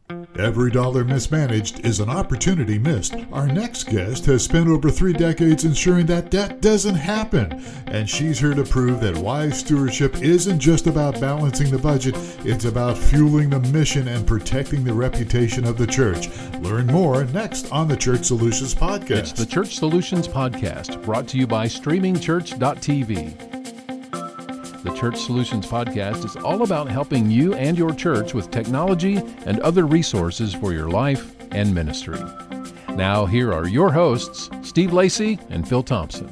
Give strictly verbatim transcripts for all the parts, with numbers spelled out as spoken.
Every dollar mismanaged is an opportunity missed. Our next guest has spent over three decades ensuring that that doesn't happen. And she's here to prove that wise stewardship isn't just about balancing the budget, it's about fueling the mission and protecting the reputation of the church. Learn more next on the Church Solutions Podcast. It's the Church Solutions Podcast, brought to you by streaming church dot t v. The Church Solutions Podcast is all about helping you and your church with technology and other resources for your life and ministry. Now, here are your hosts, Steve Lacy and Phil Thompson.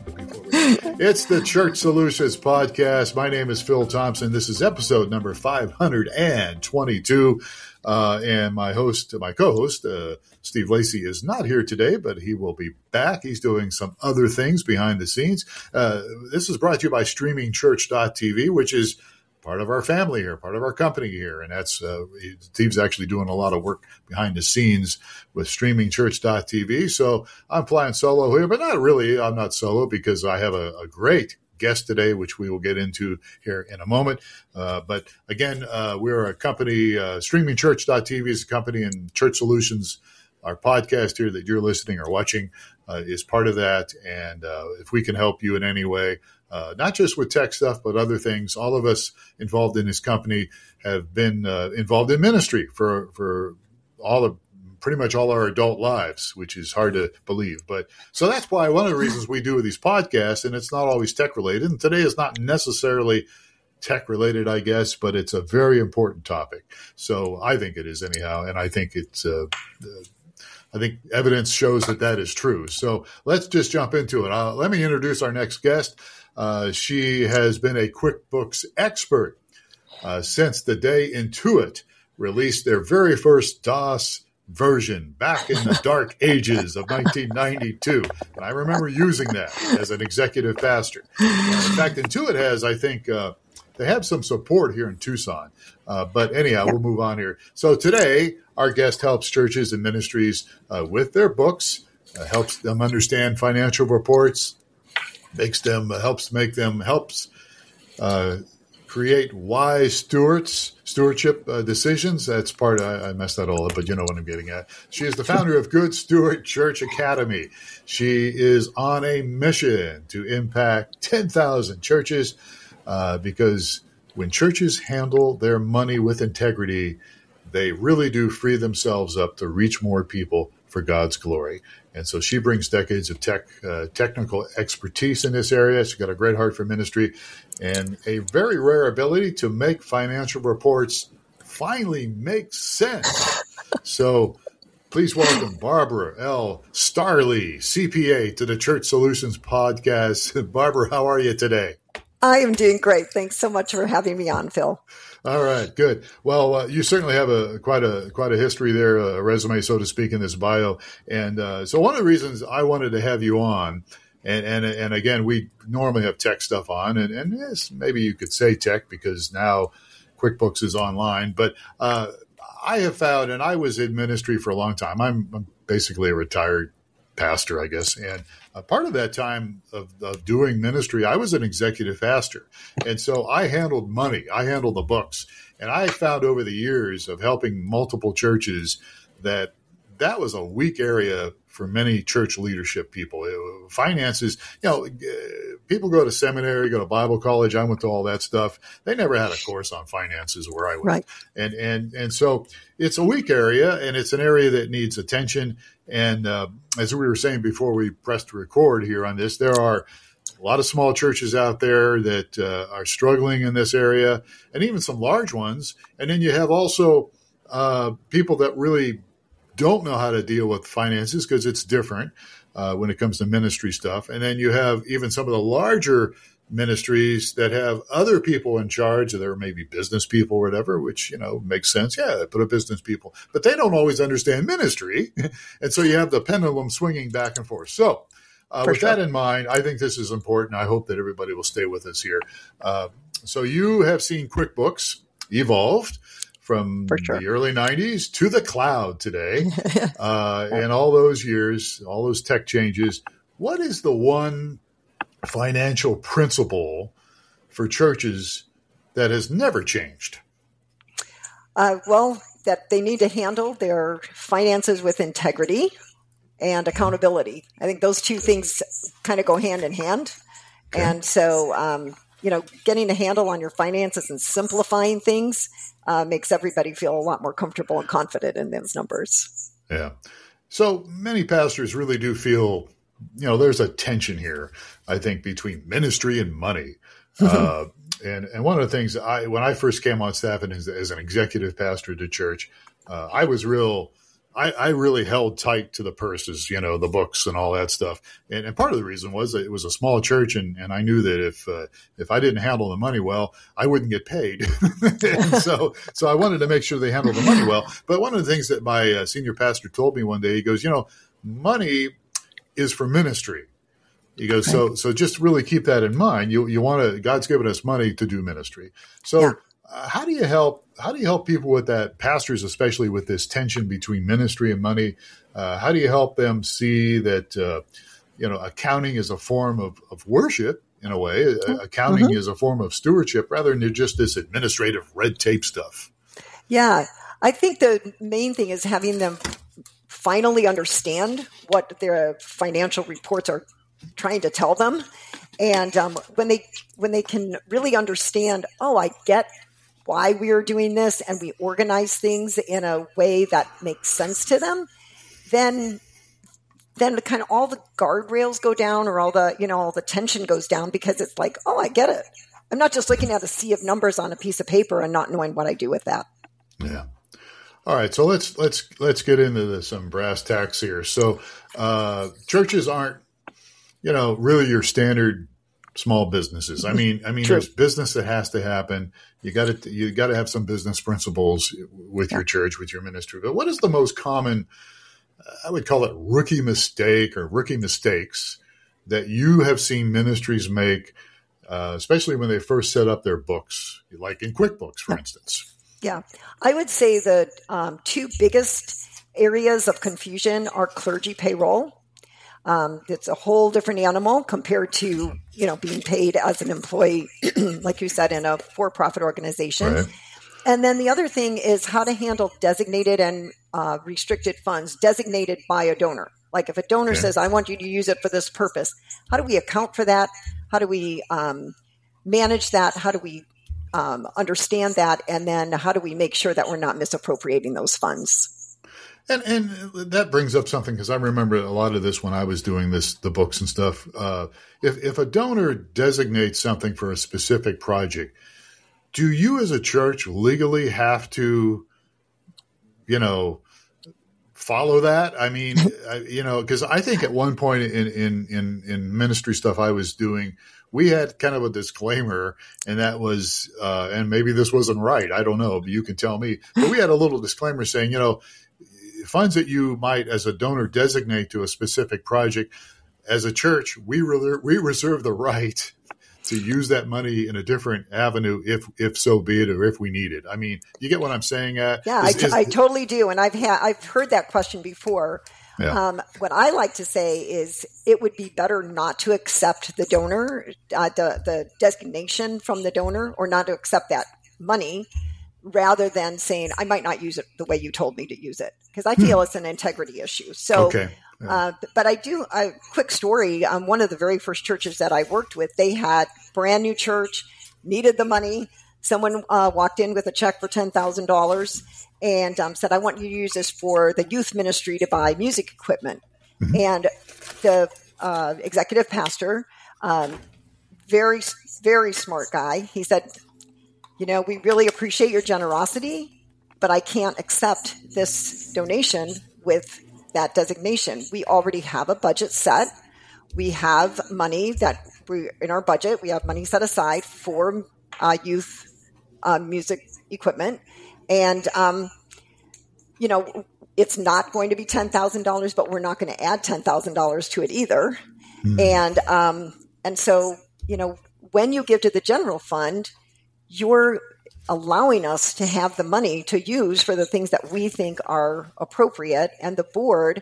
It's the Church Solutions Podcast. My name is Phil Thompson. This is episode number five hundred twenty-two. Uh, and my host, my co-host, uh, Steve Lacy, is not here today, but he will be back. He's doing some other things behind the scenes. Uh, this is brought to you by streaming church dot t v, which is part of our family here, part of our company here. And that's, uh, Steve's actually doing a lot of work behind the scenes with streaming church dot t v. So I'm flying solo here, but not really. I'm not solo because I have a, a great guest today, which we will get into here in a moment. Uh, but again, uh, we're a company, uh, streaming church dot t v is a company, and Church Solutions, our podcast here that you're listening or watching, uh, is part of that. And uh, if we can help you in any way, uh, not just with tech stuff, but other things, all of us involved in this company have been uh, involved in ministry for, for all of pretty much all our adult lives, which is hard to believe. But so that's why one of the reasons we do these podcasts, and it's not always tech related. And today is not necessarily tech related, I guess, but it's a very important topic. So I think it is anyhow. And I think it's, uh, uh, I think evidence shows that that is true. So let's just jump into it. Uh, let me introduce our next guest. Uh, she has been a QuickBooks expert uh, since the day Intuit released their very first DOS version back in the dark ages of nineteen ninety-two. And I remember using that as an executive pastor. Uh, in fact, Intuit has, I think, uh, they have some support here in Tucson. Uh, but anyhow, we'll move on here. So today, our guest helps churches and ministries uh, with their books, uh, helps them understand financial reports, makes them, uh, helps make them, helps uh, create wise stewards, stewardship uh, decisions. That's part, I, I messed that all up, but you know what I'm getting at. She is the founder of Good Steward Church Academy. She is on a mission to impact ten thousand churches uh, because when churches handle their money with integrity, they really do free themselves up to reach more people for God's glory. And so she brings decades of tech, uh, technical expertise in this area. She's got a great heart for ministry and a very rare ability to make financial reports finally make sense. So please welcome Barbara L. Starley, C P A, to the Church Solutions Podcast. Barbara, how are you today? I am doing great. Thanks so much for having me on, Phil. All right, good. Well, uh, you certainly have a quite a quite a history there, a resume, so to speak, in this bio. And uh, so one of the reasons I wanted to have you on, and and, and again, we normally have tech stuff on, and, and yes, maybe you could say tech because now QuickBooks is online. But uh, I have found, and I was in ministry for a long time. I'm, I'm basically a retired pastor, I guess. And uh, part of that time of, of doing ministry, I was an executive pastor. And so I handled money. I handled the books. And I found over the years of helping multiple churches that that was a weak area for many church leadership people. It, finances, you know, people go to seminary, go to Bible college. I went to all that stuff. They never had a course on finances where I went. Right. And, and, and so it's a weak area, and it's an area that needs attention. And uh, as we were saying before we pressed record here on this, there are a lot of small churches out there that uh, are struggling in this area, and even some large ones. And then you have also uh, people that really don't know how to deal with finances because it's different uh, when it comes to ministry stuff. And then you have even some of the larger ministries that have other people in charge. There may be business people or whatever, which, you know, makes sense. Yeah, put a business people, but they don't always understand ministry. And so you have the pendulum swinging back and forth. So uh, with sure. that in mind, I think this is important. I hope that everybody will stay with us here. Uh, so you have seen QuickBooks evolved from sure. the early nineties to the cloud today, uh, and all those years, all those tech changes. What is the one financial principle for churches that has never changed? Uh, well, that they need to handle their finances with integrity and accountability. I think those two things kind of go hand in hand. Okay. And so, um, you know, getting a handle on your finances and simplifying things uh, makes everybody feel a lot more comfortable and confident in those numbers. Yeah. So many pastors really do feel, you know, there's a tension here, I think, between ministry and money. uh, and, and one of the things I, when I first came on staff and as, as an executive pastor at the church, uh, I was real, I, I really held tight to the purses, you know, the books and all that stuff. And, and part of the reason was that it was a small church. And, and I knew that if, uh, if I didn't handle the money well, I wouldn't get paid. And so, so I wanted to make sure they handled the money well. But one of the things that my uh, senior pastor told me one day, he goes, you know, money is for ministry. He goes, so so just really keep that in mind. You you want to, God's given us money to do ministry. So yeah. uh, how do you help, how do you help people with that, pastors, especially with this tension between ministry and money? Uh, how do you help them see that, uh, you know, accounting is a form of, of worship in a way. Uh, accounting mm-hmm. is a form of stewardship rather than just this administrative red tape stuff. Yeah. I think the main thing is having them finally understand what their financial reports are trying to tell them. And um, when they when they can really understand, oh, I get why we are doing this, and we organize things in a way that makes sense to them, then then kind of all the guardrails go down, or all the, you know, all the tension goes down, because it's like, oh, I get it. I'm not just looking at a sea of numbers on a piece of paper and not knowing what I do with that. Yeah. All right. So let's let's let's get into this, some brass tacks here. So uh, churches aren't, you know, really your standard small businesses. I mean, I mean, True. There's business that has to happen. You got to, you got to have some business principles with yeah. your church, with your ministry. But what is the most common, I would call it rookie mistake or rookie mistakes that you have seen ministries make, uh, especially when they first set up their books, like in QuickBooks, for yeah. instance? Yeah. I would say the um, two biggest areas of confusion are clergy payroll. Um, it's a whole different animal compared to, you know, being paid as an employee, like you said, in a for-profit organization. Right. And then the other thing is how to handle designated and uh, restricted funds designated by a donor. Like if a donor okay. says, I want you to use it for this purpose, how do we account for that? How do we um, manage that? How do we um, understand that? And then how do we make sure that we're not misappropriating those funds? And and that brings up something, because I remember a lot of this when I was doing this, the books and stuff. Uh, if if a donor designates something for a specific project, do you as a church legally have to, you know, follow that? I mean, I, you know, because I think at one point in, in in in ministry stuff I was doing, we had kind of a disclaimer, and that was, uh, and maybe this wasn't right, I don't know, but you can tell me. But we had a little disclaimer saying, you know, funds that you might, as a donor, designate to a specific project, as a church, we re- we reserve the right to use that money in a different avenue, if if so be it, or if we need it. I mean, you get what I'm saying? Uh, yeah, is, I, t- is, I totally do, and I've had I've heard that question before. Yeah. Um, what I like to say is, it would be better not to accept the donor, uh, the the designation from the donor, or not to accept that money, rather than saying, I might not use it the way you told me to use it, because I feel hmm. it's an integrity issue. So, okay. yeah. uh, but I do a quick story. Um, one of the very first churches that I worked with, they had brand new church, needed the money. Someone uh, walked in with a check for ten thousand dollars and um, said, I want you to use this for the youth ministry to buy music equipment. Mm-hmm. And the uh, executive pastor, um, very, very smart guy, he said, you know, we really appreciate your generosity, but I can't accept this donation with that designation. We already have a budget set. We have money that we, in our budget, we have money set aside for uh, youth uh, music equipment. And, um, you know, it's not going to be ten thousand dollars, but we're not going to add ten thousand dollars to it either. Mm. And, um, and so, you know, when you give to the general fund, you're allowing us to have the money to use for the things that we think are appropriate. And the board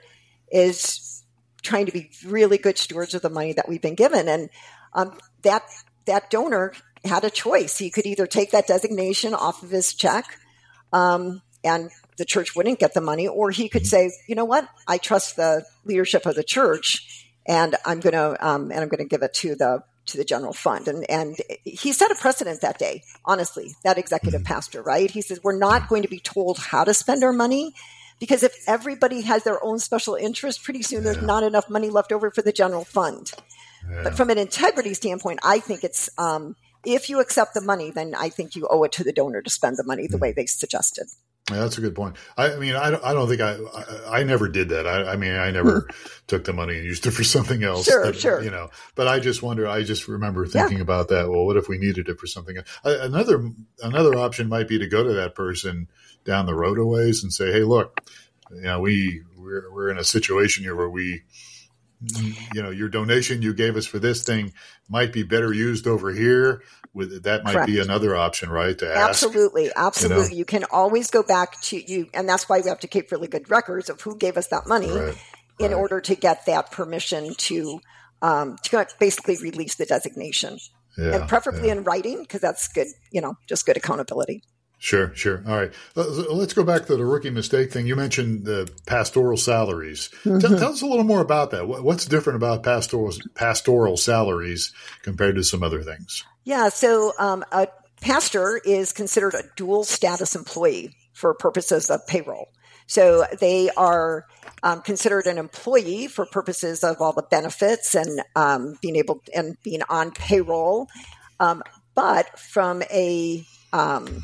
is trying to be really good stewards of the money that we've been given. And um, that that donor had a choice. He could either take that designation off of his check um, and the church wouldn't get the money, or he could say, you know what, I trust the leadership of the church, and I'm going to um, and I'm going to give it to the to the general fund. And and he set a precedent that day. Honestly, that executive pastor, right? He says we're not going to be told how to spend our money, because if everybody has their own special interest, pretty soon there's not enough money left over for the general fund. Yeah. But from an integrity standpoint, I think it's um, if you accept the money, then I think you owe it to the donor to spend the money the way they suggested. Yeah, that's a good point. I, I mean, I don't, I don't think I, I, I never did that. I, I mean, I never took the money and used it for something else. Sure, that, sure. You know, but I just wonder, I just remember thinking yeah. about that. Well, what if we needed it for something else? Another, another option might be to go to that person down the road a ways and say, hey, look, you know, we, we're, we're in a situation here where we, you know, your donation you gave us for this thing might be better used over here. With that might Correct. Be another option, right? To ask. Absolutely, absolutely. You know? You can always go back to you, and that's why we have to keep really good records of who gave us that money right. in right. order to get that permission to um, to basically release the designation, yeah, and preferably yeah. in writing, because that's good. You know, just good accountability. Sure, sure. All right. Let's go back to the rookie mistake thing. You mentioned the pastoral salaries. Mm-hmm. Tell, tell us a little more about that. What's different about pastoral pastoral salaries compared to some other things? Yeah. So um, a pastor is considered a dual status employee for purposes of payroll. So they are um, considered an employee for purposes of all the benefits and um, being able and being on payroll. Um, but from a um,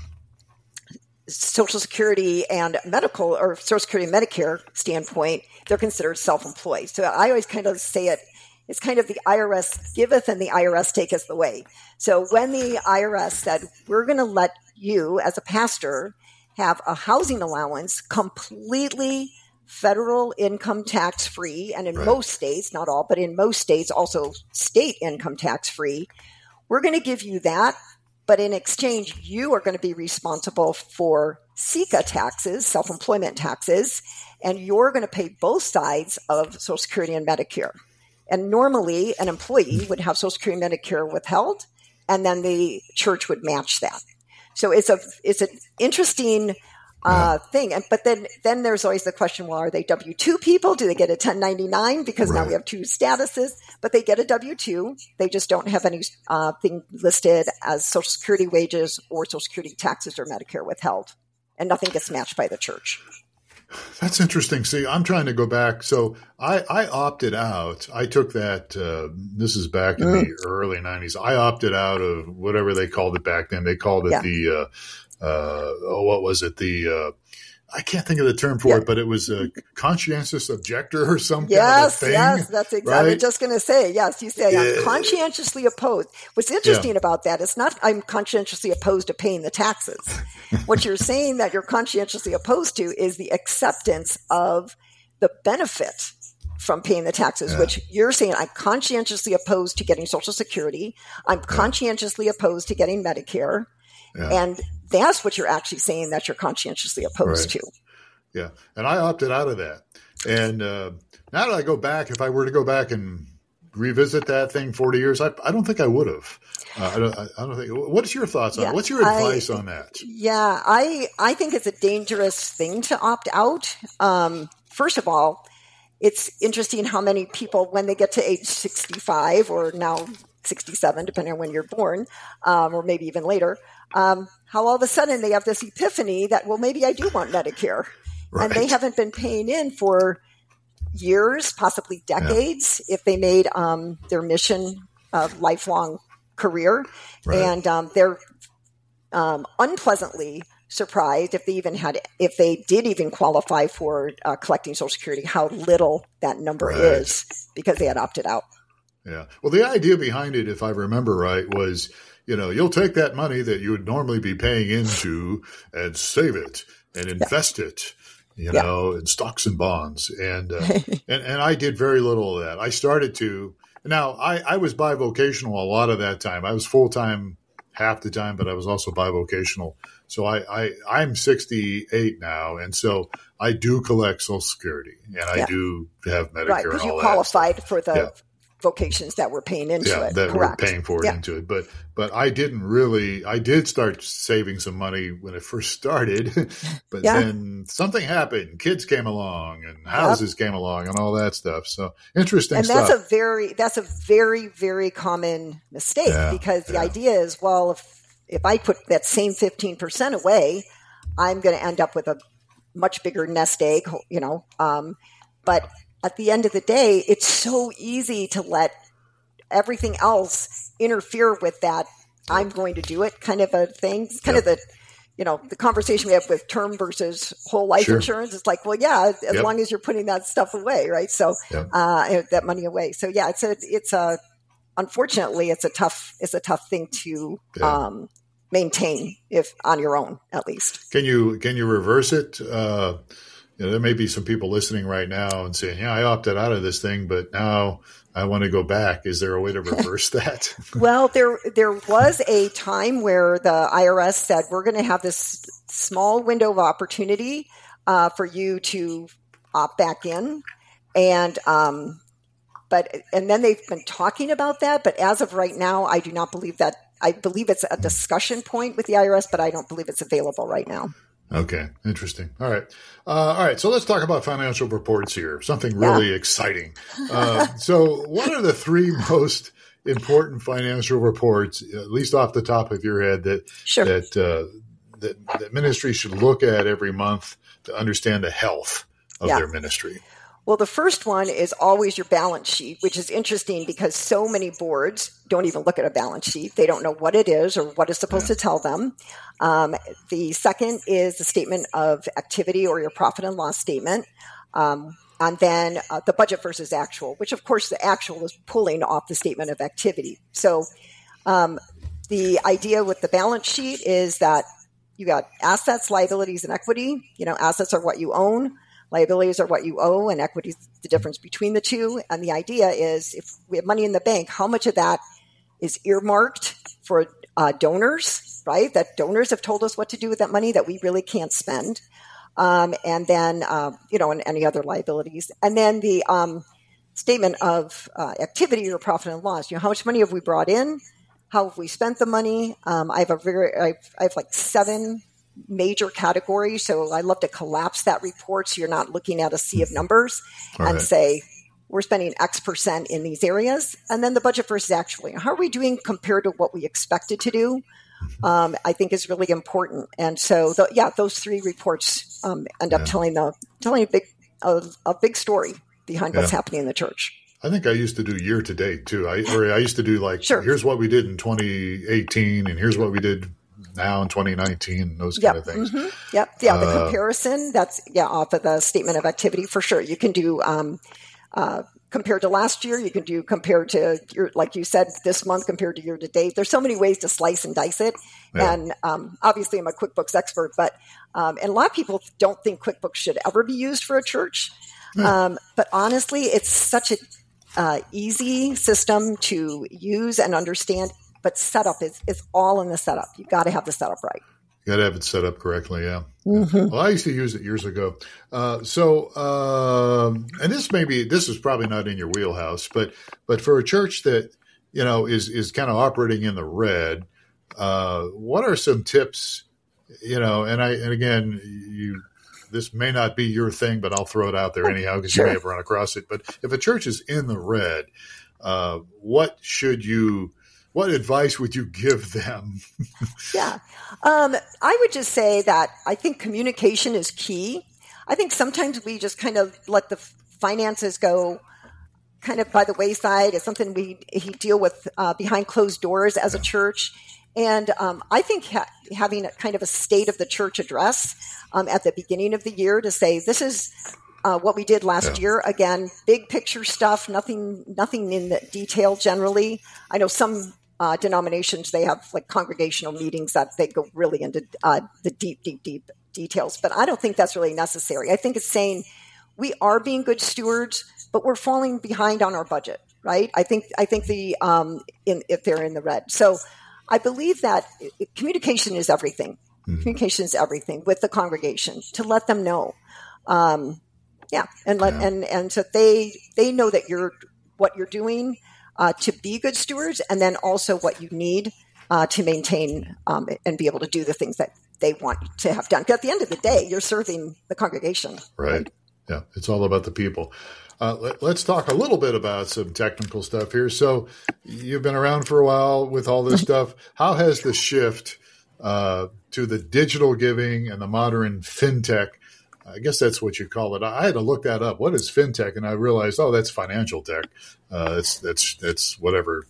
Social Security and medical or Social Security and Medicare standpoint, they're considered self-employed. So I always kind of say it, it's kind of the I R S giveth and the I R S taketh away. So when the I R S said, we're going to let you as a pastor have a housing allowance completely federal income tax free, and in right. most states, not all, but in most states also state income tax free, we're going to give you that. But in exchange, you are going to be responsible for S E C A taxes, self-employment taxes, and you're going to pay both sides of Social Security and Medicare. And normally, an employee would have Social Security and Medicare withheld, and then the church would match that. So it's a it's an interesting uh, yeah. thing. And, but then then there's always the question: well, are they W two people? Do they get a ten ninety-nine? Because right. now we have two statuses. But they get a W two. They just don't have anything uh, listed as Social Security wages or Social Security taxes or Medicare withheld. And nothing gets matched by the church. That's interesting. See, I'm trying to go back. So I, I opted out. I took that, uh, this is back in mm. the early nineties. I opted out of whatever they called it back then. They called it yeah. the, uh, uh, oh, what was it? The, uh, I can't think of the term for yeah. it, but it was a conscientious objector or some yes, kind of a thing. Yes, that's exactly. Right? I'm just going to say, yes, you say yeah. I'm conscientiously opposed. What's interesting yeah. about that is not I'm conscientiously opposed to paying the taxes. What you're saying that you're conscientiously opposed to is the acceptance of the benefit from paying the taxes, yeah. which you're saying I'm conscientiously opposed to getting Social Security. I'm yeah. conscientiously opposed to getting Medicare. Yeah. And that's what you're actually saying that you're conscientiously opposed right. to. Yeah. And I opted out of that. And uh, now that I go back, if I were to go back and revisit that thing forty years, I, I don't think I would have. Uh, I, don't, I don't think. What's your thoughts on yeah, it? What's your advice I, on that? Yeah, I, I think it's a dangerous thing to opt out. Um, first of all, it's interesting how many people, when they get to age sixty-five or now sixty-seven, depending on when you're born, um, or maybe even later, um, how all of a sudden they have this epiphany that, well, maybe I do want Medicare. Right. And they haven't been paying in for years, possibly decades, yeah. if they made um, their mission a lifelong career. Right. And um, they're um, unpleasantly surprised if they even had, if they did even qualify for uh, collecting Social Security, how little that number right. is because they had opted out. Yeah. Well, the idea behind it, if I remember right, was, you know, you'll take that money that you would normally be paying into and save it and invest yeah. it, you yeah. know, in stocks and bonds. And, uh, and, and I did very little of that. I started to, now I, I was bivocational a lot of that time. I was full-time half the time, but I was also bivocational. So I, I, I'm sixty-eight now. And so I do collect Social Security and I yeah. do have Medicare. Right. Because you qualified for the, yeah. vocations that were paying into yeah, it. that Correct. were paying for it yeah. into it. But but I didn't really. I did start saving some money when it first started, but yeah. then something happened. Kids came along, and houses yep. came along, and all that stuff. So interesting and stuff. that's a very that's a very very common mistake yeah, because the yeah. idea is, well, if if I put that same fifteen percent away, I'm going to end up with a much bigger nest egg, you know. Um, but at the end of the day, it's so easy to let everything else interfere with that. I'm going to do it kind of a thing. It's kind yep. of the, you know, the conversation we have with term versus whole life sure. insurance. It's like, well, yeah, as yep. long as you're putting that stuff away, right? So yep. uh, that money away. So yeah, it's a, it's a, unfortunately, it's a tough, it's a tough thing to yeah. um, maintain if on your own, at least. Can you can you reverse it? Uh, you know, there may be some people listening right now and saying, "Yeah, I opted out of this thing, but now I want to go back." Is there a way to reverse that? Well, there there was a time where the I R S said, we're going to have this small window of opportunity uh, for you to opt back in. And um, but and then they've been talking about that. But as of right now, I do not believe that. I believe it's a discussion point with the I R S, but I don't believe it's available right now. Okay. Interesting. All right. Uh, all right. So let's talk about financial reports here. Something really yeah. exciting. Uh, so what are the three most important financial reports, at least off the top of your head, that, sure. that, uh, that, that ministry should look at every month to understand the health of yeah. their ministry? Well, the first one is always your balance sheet, which is interesting because so many boards don't even look at a balance sheet. They don't know what it is or what it's supposed yeah. to tell them. Um, the second is the statement of activity or your profit and loss statement. Um, and then uh, the budget versus actual, which of course the actual is pulling off the statement of activity. So um, the idea with the balance sheet is that you got assets, liabilities, and equity. You know, assets are what you own. Liabilities are what you owe, and equity is the difference between the two. And the idea is if we have money in the bank, how much of that is earmarked for uh, donors, right? That donors have told us what to do with that money that we really can't spend. Um, and then, uh, you know, and any other liabilities. And then the um, statement of uh, activity or profit and loss. You know, how much money have we brought in? How have we spent the money? Um, I have a very, I've, I have like seven major categories. So I love to collapse that report so you're not looking at a sea of numbers All and right. say, we're spending X percent in these areas. And then the budget versus actually. How are we doing compared to what we expected to do? Um, I think is really important. And so, the, yeah, those three reports um, end up yeah. telling the telling a big a, a big story behind what's yeah. happening in the church. I think I used to do year to date too. I or I used to do like, sure. here's what we did in twenty eighteen, and here's what we did now in twenty nineteen, those kind yep. of things. Mm-hmm. Yep. Yeah. The uh, comparison, that's, yeah, off of the statement of activity for sure. You can do, um, uh, compared to last year, you can do compared to your, like you said, this month compared to year to date. There's so many ways to slice and dice it. Yeah. And, um, obviously I'm a QuickBooks expert, but, um, and a lot of people don't think QuickBooks should ever be used for a church. Yeah. Um, but honestly, it's such a, uh, easy system to use and understand. But setup is, is all in the setup. You got to have the setup right. You got to have it set up correctly, yeah. Mm-hmm. Well, I used to use it years ago. Uh, so, um, and this may be, this is probably not in your wheelhouse, but but for a church that, you know, is is kind of operating in the red, uh, what are some tips, you know, and I and again, you this may not be your thing, but I'll throw it out there anyhow because sure. you may have run across it. But if a church is in the red, uh, what should you What advice would you give them? yeah. Um, I would just say that I think communication is key. I think sometimes we just kind of let the finances go kind of by the wayside. It's something we, we deal with uh, behind closed doors as a church. And um, I think ha- having a kind of a state of the church address um, at the beginning of the year to say, this is Uh, what we did last yeah. year, again, big picture stuff, nothing, nothing in the detail generally. I know some uh, denominations, they have like congregational meetings that they go really into uh, the deep, deep, deep details, but I don't think that's really necessary. I think it's saying we are being good stewards, but we're falling behind on our budget, right? I think, I think the, um, in, if they're in the red. So I believe that it, communication is everything. Mm-hmm. Communication is everything with the congregation to let them know. Um, Yeah, and let yeah. and and so they they know that you're what you're doing. uh, to be good stewards, and then also what you need uh, to maintain um, and be able to do the things that they want to have done. Because at the end of the day, you're serving the congregation. Right. right? Yeah. It's all about the people. Uh, let, let's talk a little bit about some technical stuff here. So you've been around for a while with all this stuff. How has the shift uh, to the digital giving and the modern fintech, I guess that's what you call it. I had to look that up. What is fintech? And I realized, oh, that's financial tech. Uh, it's, that's, that's whatever,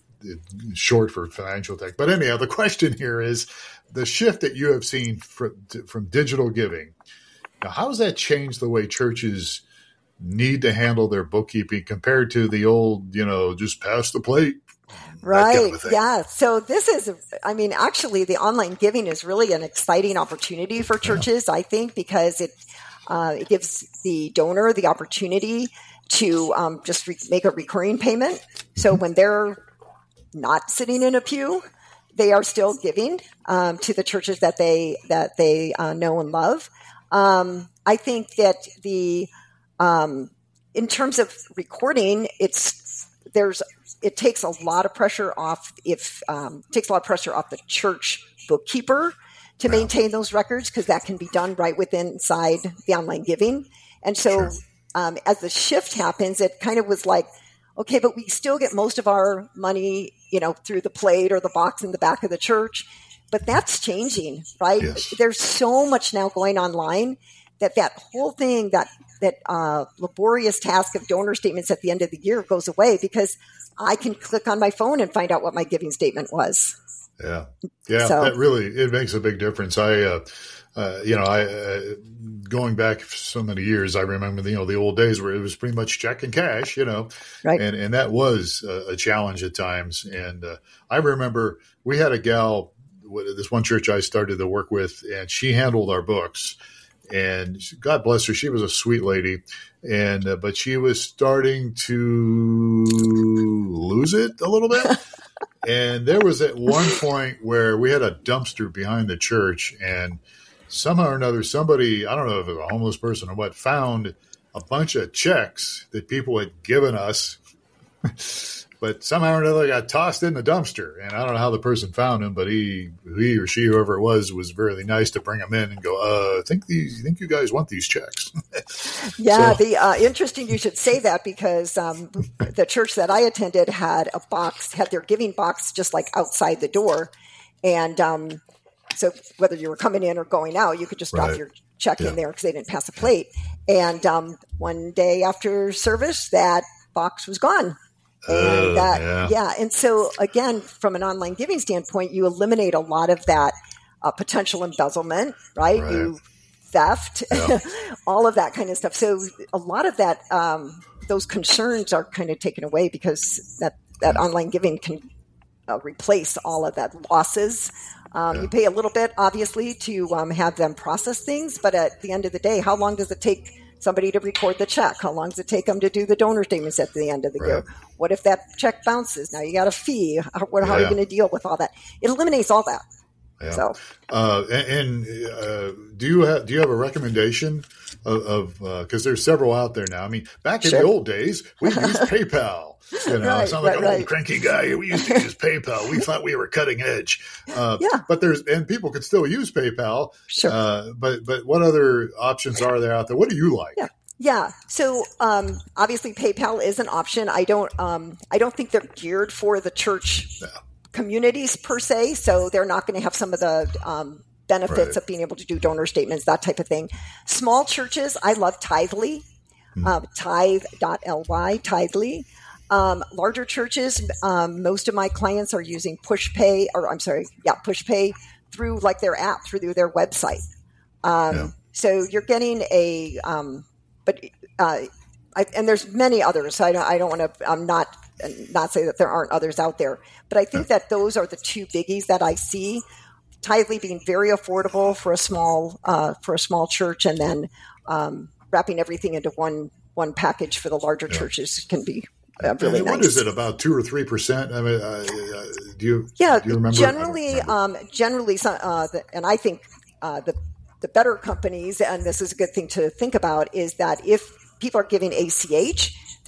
short for financial tech. But anyhow, the question here is the shift that you have seen from, from digital giving. Now, how does that change the way churches need to handle their bookkeeping compared to the old, you know, just pass the plate? Right. Kind of yeah. So this is, I mean, actually the online giving is really an exciting opportunity for churches, yeah. I think, because it, uh, it gives the donor the opportunity to um, just re- make a recurring payment. So when they're not sitting in a pew, they are still giving um, to the churches that they, that they uh, know and love. Um, I think that the, um, in terms of recording, it's, there's, it takes a lot of pressure off if, um, takes a lot of pressure off the church bookkeeper to wow. maintain those records, because that can be done right within inside the online giving. And so, sure. um, as the shift happens, it kind of was like, okay, but we still get most of our money, you know, through the plate or the box in the back of the church. But that's changing, right? Yes. There's so much now going online that that whole thing, that that uh, laborious task of donor statements at the end of the year goes away, because I can click on my phone and find out what my giving statement was. Yeah, yeah, so, that really, it makes a big difference. I, uh, uh, you know, I uh, going back so many years, I remember the, you know, the old days where it was pretty much check and cash, you know, right. and and that was a, a challenge at times. And uh, I remember we had a gal, this one church I started to work with, and she handled our books. And God bless her, she was a sweet lady, and uh, but she was starting to lose it a little bit. And there was at one point where we had a dumpster behind the church, and somehow or another, somebody, I don't know if it was a homeless person or what, found a bunch of checks that people had given us. But somehow or another got tossed in the dumpster. And I don't know how the person found him, but he he or she, whoever it was, was really nice to bring them in and go, uh, I think these, I think you guys want these checks. Yeah, so, the uh, interesting you should say that, because um, the church that I attended had a box, had their giving box just like outside the door. And um, so whether you were coming in or going out, you could just drop right. your check yeah. in there because they didn't pass a plate. And um, one day after service, that box was gone. And uh, that, yeah. yeah. And so again, from an online giving standpoint, you eliminate a lot of that uh, potential embezzlement, right? right. You theft, yeah. all of that kind of stuff. So a lot of that, um, those concerns are kind of taken away, because that, that yeah. online giving can uh, replace all of that losses. Um, yeah. You pay a little bit, obviously, to um, have them process things. But at the end of the day, how long does it take somebody to record the check? How long does it take them to do the donor statements at the end of the right. year? What if that check bounces? Now you got a fee. How, what, how yeah. are you going to deal with all that? It eliminates all that. Yeah. So, uh, and, and uh, do you have do you have a recommendation of because uh, there's several out there now? I mean, back in sure. the old days, we used PayPal. You know, right, I sound like right, an right. old cranky guy. We used to use PayPal. We thought we were cutting edge. Uh, yeah. But there's and people could still use PayPal. Sure. Uh, but but what other options are there out there? What do you like? Yeah. Yeah. So um, obviously, PayPal is an option. I don't. Um, I don't think they're geared for the church yeah. communities per se. So they're not going to have some of the um, benefits right. of being able to do donor statements, that type of thing. Small churches, I love Tithely, hmm. uh, tithe dot l y, Tithely. Um, larger churches, um, most of my clients are using PushPay, or I'm sorry, yeah, PushPay through like their app, through their website. Um, yeah. So you're getting a. Um, But uh, I, and there's many others. I don't. I don't want to. I'm not not say that there aren't others out there. But I think that those are the two biggies that I see. Tithely being very affordable for a small uh, for a small church, and then um, wrapping everything into one one package for the larger yeah. churches can be uh, really and nice. What is it? About two or three percent? I mean, uh, uh, do you? Yeah, do you remember? generally, remember. Um, generally, uh, the, and I think uh, the. The better companies, and this is a good thing to think about, is that if people are giving A C H,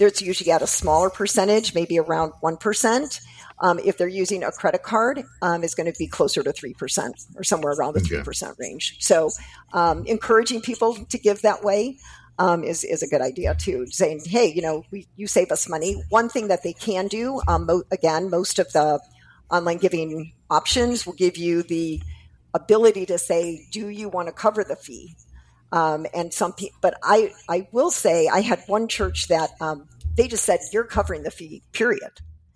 there's usually at a smaller percentage, maybe around one percent. Um, if they're using a credit card, um, it's going to be closer to three percent or somewhere around the Okay. three percent range. So um, encouraging people to give that way um, is, is a good idea too. Saying, hey, you know, we, you save us money. One thing that they can do, um, mo- again, most of the online giving options will give you the ability to say, do you want to cover the fee? Um, and some people, but I, I will say I had one church that um, they just said, you're covering the fee, period.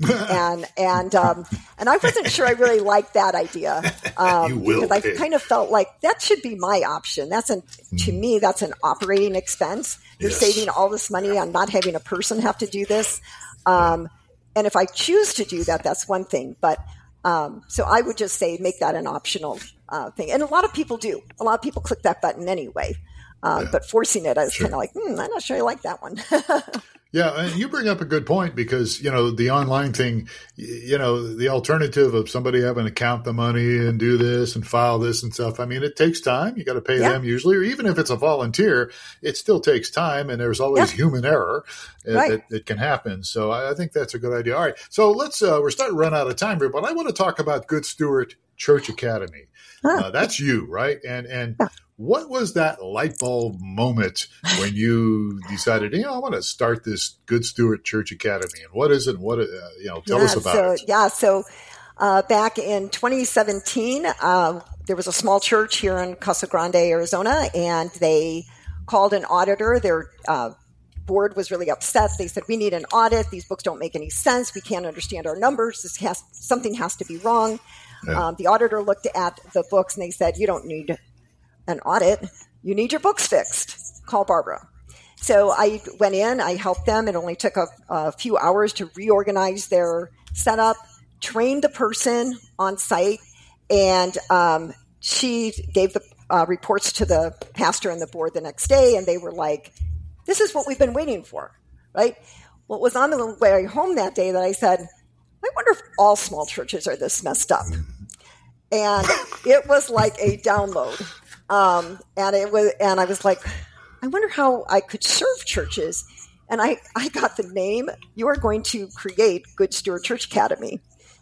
and and um, and I wasn't sure I really liked that idea um, You will because I pay. kind of felt like that should be my option. That's an to me that's an operating expense. You're Yes. saving all this money on not having a person have to do this. Um, and if I choose to do that, that's one thing. But um, so I would just say make that an optional uh, thing. And a lot of people do. A lot of people click that button anyway. Um, Yeah. But forcing it, I was Sure. kind of like, hmm, I'm not sure I like that one. Yeah, and you bring up a good point because, you know, the online thing, y- you know, the alternative of somebody having to count the money and do this and file this and stuff. I mean, it takes time. You got to pay Yeah. them usually, or even if it's a volunteer, it still takes time and there's always Yeah. human error uh, Right. that, that can happen. So I, I think that's a good idea. All right. So let's, uh, we're starting to run out of time here, but I want to talk about Good Stewart Church Academy. Huh. Uh, that's you, right? And, and, what was that light bulb moment when you decided, you know, I want to start this Good Stewart Church Academy? And what is it? What, uh, you know, tell yeah, us about so, it. Yeah, so uh, back in twenty seventeen, uh, there was a small church here in Casa Grande, Arizona, and they called an auditor. Their uh, board was really upset. They said, we need an audit. These books don't make any sense. We can't understand our numbers. This has something has to be wrong. Yeah. Um, the auditor looked at the books and they said, you don't need an audit. You need your books fixed. Call Barbara. So I went in, I helped them. It only took a, a few hours to reorganize their setup, trained the person on site, and um, she gave the uh, reports to the pastor and the board the next day, and they were like, this is what we've been waiting for, right? Well, it was on the way home that day that I said, I wonder if all small churches are this messed up. And it was like a download. Um, and it was, and I was like, I wonder how I could serve churches. And I, I got the name. You are going to create Good Stewart Church Academy.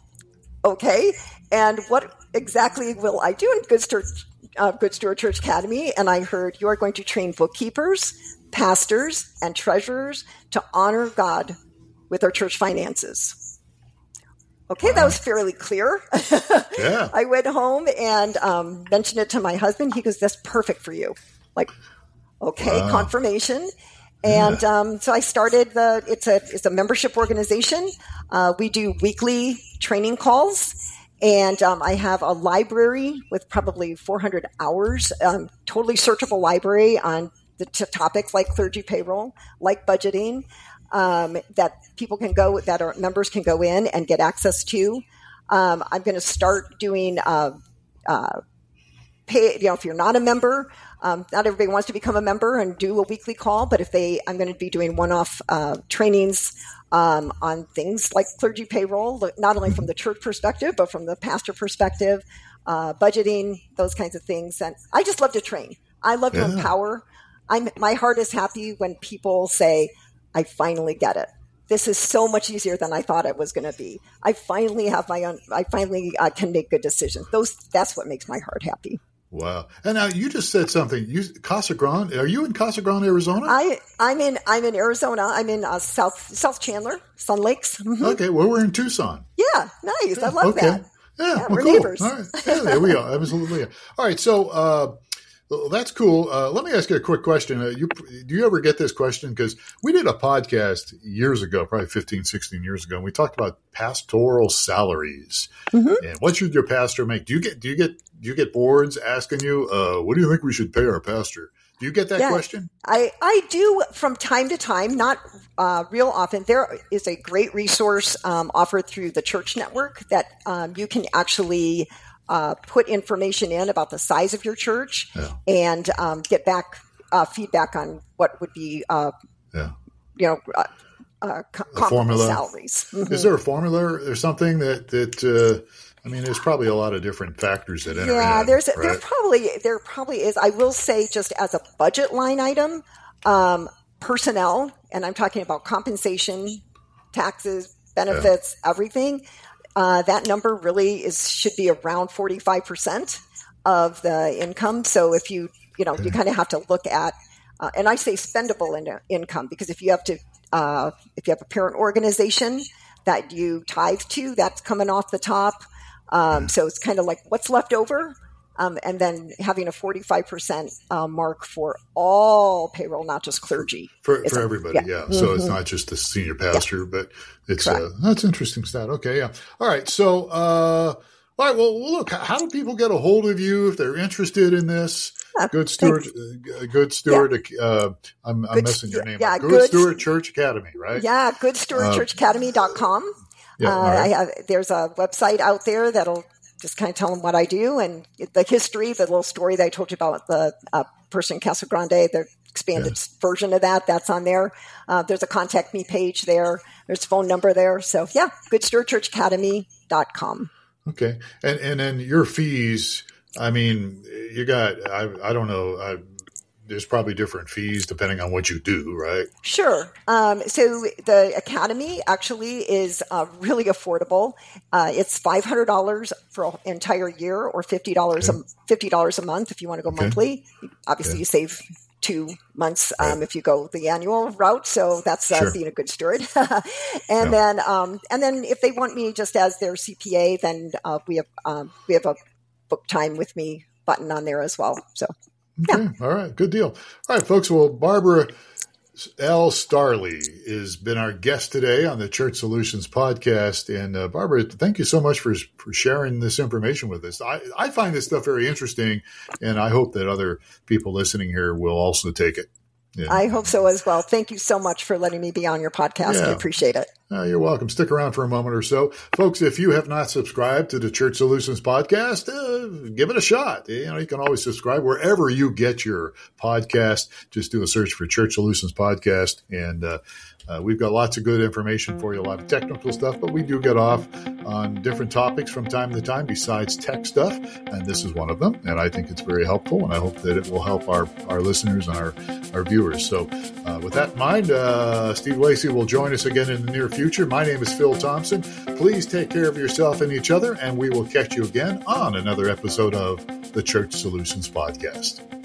Okay. And what exactly will I do in Good Stewart, uh, Good Stewart Church Academy? And I heard you are going to train bookkeepers, pastors, and treasurers to honor God with our church finances. Okay, that was fairly clear. Yeah. I went home and um, mentioned it to my husband. He goes, that's perfect for you. Like, okay, Wow. confirmation. And Yeah. um, so I started the, it's a, it's a membership organization. Uh, we do weekly training calls. And um, I have a library with probably four hundred hours, um, totally searchable library on the t- topics like clergy payroll, like budgeting, um, that people can go, that our members can go in and get access to. Um, I'm going to start doing, uh, uh, pay, you know, if you're not a member, um, not everybody wants to become a member and do a weekly call, but if they, I'm going to be doing one-off uh, trainings um, on things like clergy payroll, not only from the church perspective, but from the pastor perspective, uh, budgeting, those kinds of things. And I just love to train. I love to Yeah. empower. I'm, my heart is happy when people say, I finally get it. This is so much easier than I thought it was going to be. I finally have my own, I finally uh, can make good decisions. Those, that's what makes my heart happy. Wow. And now you just said something. You Casa Grande. Are you in Casa Grande, Arizona? I, I'm in, I'm in Arizona. I'm in uh, South, South Chandler, Sun Lakes. Mhm. Okay. Well, we're in Tucson. Yeah. Nice. I love okay. that. Yeah. Yeah, well, we're cool. neighbors. All right. Yeah, there we are. Absolutely. All right. So, uh, well, that's cool. Uh, let me ask you a quick question. Uh, you, do you ever get this question? Because we did a podcast years ago, probably fifteen, sixteen years ago, and we talked about pastoral salaries. Mm-hmm. And what should your pastor make? Do you get do you get do you get boards asking you, uh, what do you think we should pay our pastor? Do you get that Yeah. question? I, I do from time to time, not uh, real often. There is a great resource um, offered through the church network that um, you can actually uh, put information in about the size of your church Yeah. and um, get back uh, feedback on what would be, uh, Yeah. you know, uh, uh, co- comparable formula? salaries. Mhm. Is there a formula or something that that uh, I mean? There's probably a lot of different factors that enter Yeah, in, there's right? there probably there probably is. I will say, just as a budget line item, um, personnel, and I'm talking about compensation, taxes, benefits, yeah. everything, uh, that number really is should be around forty-five percent of the income. So if you, you know, okay. you kind of have to look at, uh, and I say spendable in, income, because if you have to, uh, if you have a parent organization that you tithe to, that's coming off the top. Um, yeah. So it's kind of like what's left over. Um, and then having a forty-five percent uh, mark for all payroll, not just clergy. For, for everybody, yeah. yeah. Mm-hmm. So it's not just the senior pastor, yeah. but it's, uh, that's interesting stat. Okay, yeah. All right, so, uh, all right, well, look, how do people get a hold of you if they're interested in this? Yeah, Good Steward, uh, Good Steward, yeah. uh, I'm, I'm good, messing your name yeah, up. Good, good Steward Church Academy, right? Yeah, good steward church academy dot com. Yeah, uh, right. I have, there's a website out there that'll just kind of tell them what I do and the history, the little story that I told you about the uh, person in Casa Grande, the expanded yeah. version of that, that's on there. Uh, there's a contact me page there. There's a phone number there. So yeah, good steward church academy dot com. Okay. And, and then your fees, I mean, you got, I, I don't know, I, there's probably different fees depending on what you do, right? Sure. Um, so the Academy actually is uh, really affordable. Uh, it's five hundred dollars for an entire year or fifty dollars, okay. a, fifty dollars a month if you want to go okay. monthly. Obviously, okay. you save two months um, right. if you go the annual route. So that's uh, sure. being a good steward. and yeah. then um, and then if they want me just as their C P A, then uh, we have um, we have a book time with me button on there as well. So. Okay. Yeah. All right. Good deal. All right, folks. Well, Barbara L. Starley has been our guest today on the Church Solutions podcast. And uh, Barbara, thank you so much for, for sharing this information with us. I, I find this stuff very interesting, and I hope that other people listening here will also take it. Yeah. I hope so as well. Thank you so much for letting me be on your podcast. Yeah. I appreciate it. Uh, you're welcome. Stick around for a moment or so. Folks, if you have not subscribed to the Church Solutions podcast, uh, give it a shot. You know, you can always subscribe wherever you get your podcast. Just do a search for Church Solutions podcast. And uh, uh, we've got lots of good information for you, a lot of technical stuff, but we do get off on different topics from time to time besides tech stuff. And this is one of them. And I think it's very helpful. And I hope that it will help our, our listeners and our, our viewers. So uh, with that in mind, uh, Steve Lacey will join us again in the near future. My name is Phil Thompson. Please take care of yourself and each other, and we will catch you again on another episode of the Church Solutions Podcast.